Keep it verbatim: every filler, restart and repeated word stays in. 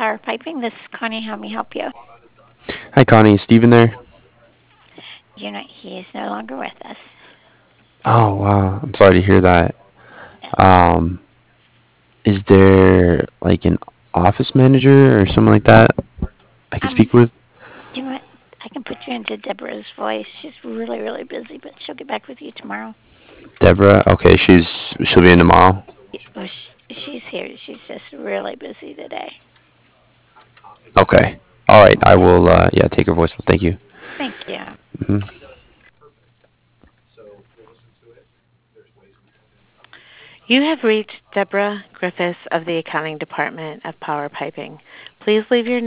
Power Piping. This is Connie. How may I help you? Hi, Connie. Is Steven there? You know, he is no longer with us. Oh, wow. I'm sorry to hear that. Um, is there like an office manager or something like that I could Um, speak with? you know what? I can put you into Deborah's voice. She's really, really busy, but she'll get back with you tomorrow. Deborah? Okay, she's she'll be in tomorrow. Well, she, she's here. She's just really busy today. Okay. All right. I will. Uh, yeah, take her voicemail. Thank you. Thank you. hmm You have reached Deborah Griffiths of the accounting department of Power Piping. Please leave your